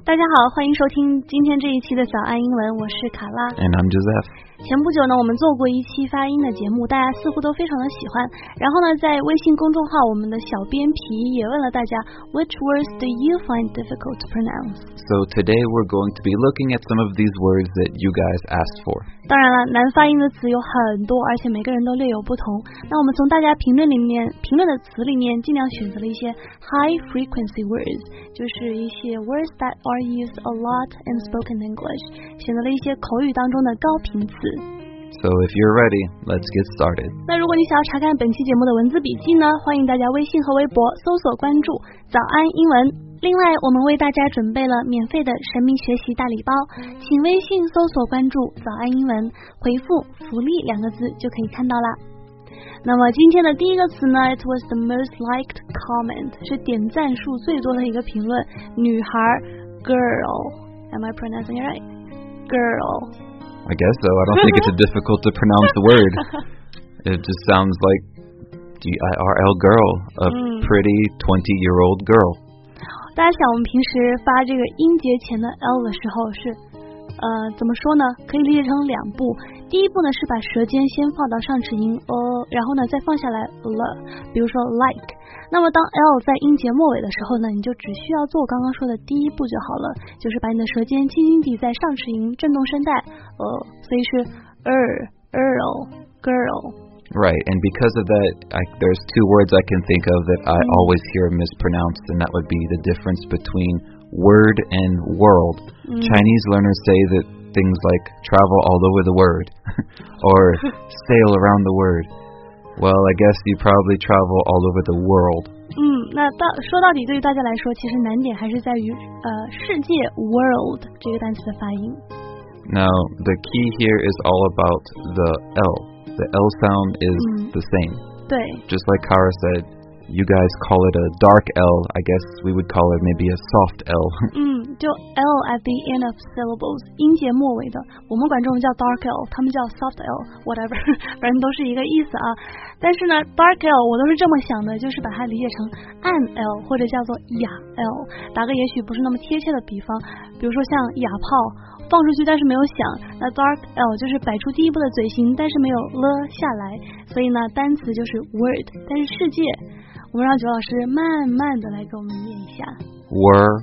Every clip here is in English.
大家好，欢迎收听今天这一期的早安英文，我是卡拉。 And I'm Joseph. 前不久呢，我们做过一期发音的节目，大家似乎都非常的喜欢。然后呢，在微信公众号，我们的小编皮也问了大家 Which words do you find difficult to pronounce? So today we're going to be looking at some of these words that you guys asked for. 当然了，难发音的词有很多，而且每个人都略有不同。那我们从大家评论的词里面，尽量选择了一些 high frequency words， 就是一些 words that are used a lot in spoken English， 选择了一些口语当中的高频词。 So if you're ready, let's get started. 那如果你想要查看本期节目的文字笔记呢，欢迎大家微信和微博搜索关注早安英文。另外我们为大家准备了免费的神秘学习大礼包，请微信搜索关注早安英文，回复福利2个字就可以看到啦。那么今天的第一个词呢 It was the most liked comment， 是点赞数最多的一个评论，女孩 girl。 Am I pronouncing it right? Girl。 I guess so. I don't think it's a difficult to pronounce the word. It just sounds like G-I-R-L girl, a pretty 20-year-old girl. 大家想我们平时发这个音节前的 L 的时候是怎么说呢？可以理解成2步。第一步呢是把舌尖先放到上齿龈然后呢再放下来了，比如说 like。那么当 L 在音节末尾的时候呢，你就只需要做我刚刚说的第一步就好了，就是把你的舌尖轻轻地在上齿龈震动声带所以是 girl。Right, and because of that, there's 2 words I can think of that I always hear mispronounced, and that would be the difference between word and world. Chinese learners say that things like travel all over the word or sail around the word. Well, I guess you probably travel all over the world. 那说到底对于大家来说，其实难点还是在于世界 world 这个单词的发音。 Now, the key here is all about the L.The L sound is the same. 对。 Just like Kara said, you guys call it a dark L. I guess we would call it maybe a soft L. 就 L at the end of syllables， 音节末尾的，我们管这种叫 dark L， 他们叫 soft L， whatever， 反正都是一个意思啊。但是呢 dark L 我都是这么想的，就是把它理解成暗 L 或者叫做哑 L。打个也许不是那么贴切的比方，比如说像哑炮放出去但是没有响，那 dark L 就是摆出第一步的嘴型但是没有了下来，所以呢单词就是 word， 但是世界我们让九老师慢慢的来给我们念一下。 World.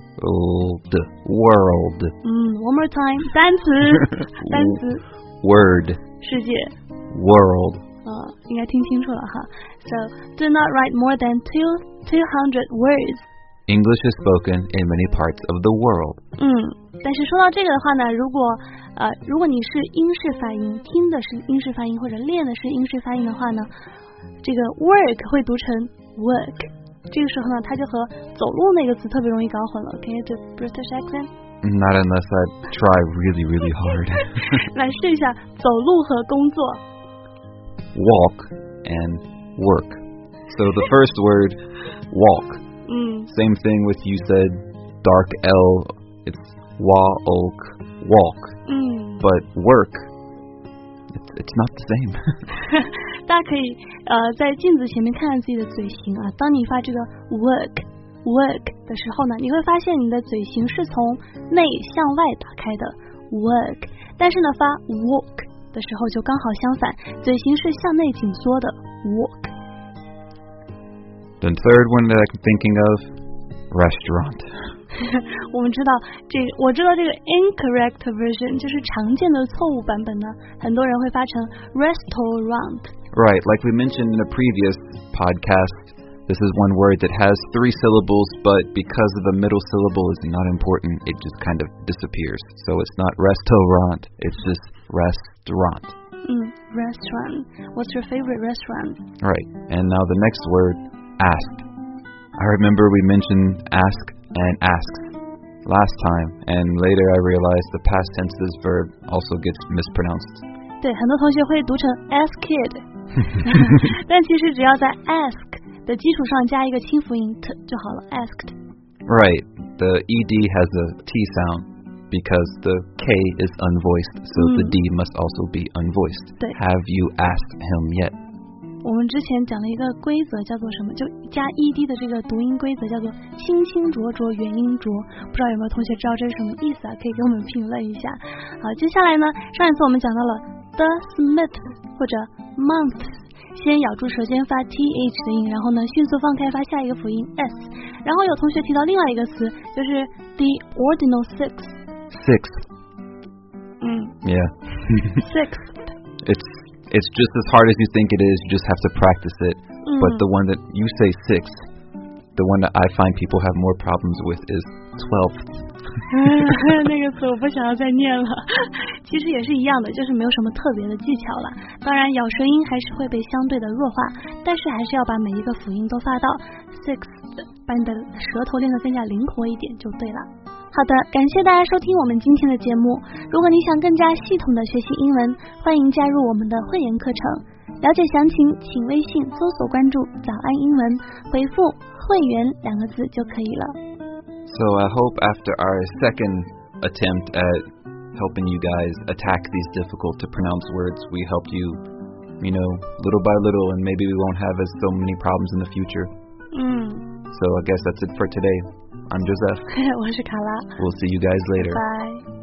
One more time. 单词 Word. 世界 World. 应该听清楚了哈。So, do not write more than 200 words. English is spoken in many parts of the world. 但是说到这个的话呢，如果你是英式发音，听的是英式发音或者练的是英式发音的话呢，这个 work 会读成 work， 这个时候呢它就和走路那个词特别容易搞混了。Can you do British accent? Not unless I try really, really hard. 来试一下走路和工作。 Walk and work. So the first word, walk. Same thing with you said dark L, it's walk. But work, it's not the same. 大家可以在镜子前面看看自己的嘴型啊，当你发这个 work 的时候呢，你会发现你的嘴型是从内向外打开的 work， 但是呢发 walk 的时候就刚好相反，嘴型是向内紧缩的 walk。 The third one that I'm thinking of, restaurant. 我知道这个 incorrect version 就是常见的错误版本呢，很多人会发成 restaurant。 Right, like we mentioned in a previous podcast, this is one word that has 3 syllables, but because of the middle syllable is not important, it just kind of disappears. So it's not restaurant, it's just restaurant. Restaurant. What's your favorite restaurant? Right, and now the next word, ask. I remember we mentioned ask and asks last time, and later I realized the past tense's verb also gets mispronounced. 对，很多同学会读成 asked 但其实只要在 ask 的基础上加一个清辅音 t 就好了 asked. Right, the ed has a t sound because the k is unvoiced, so the d must also be unvoiced. 对。 Have you asked him yet? 我们之前讲了一个规则叫做什么，就加 ed 的这个读音规则叫做清清浊浊元音浊，不知道有没有同学知道这是什么意思啊？可以给我们评论一下。好，接下来呢，上一次我们讲到了 the Smiths 或者 months， 先咬住舌尖发 th 的音，然后呢迅速放开发下一个辅音 s， 然后有同学提到另外一个词，就是 the ordinal sixth。 Yeah. Sixth. It's just as hard as you think it is. You just have to practice it. But the one that you say sixth, the one that I find people have more problems with is 12th. 那个词我不想要再念了。其实也是一样的，就是没有什么特别的技巧了。当然咬舌音还是会被相对的弱化，但是还是要把每一个辅音都发到 sixth， 把你的舌头练得更加灵活一点就对了。好的，感谢大家收听我们今天的节目。如果你想更加系统的学习英文，欢迎加入我们的会员课程。了解详情，请微信搜索关注早安英文，回复会员2个字就可以了。 So I hope after our second attempt at helping you guys attack these difficult to pronounce words, we help you, little by little, and maybe we won't have so many problems in the future. So I guess that's it for today. I'm Joseph. 我是卡拉。 We'll see you guys later. Bye.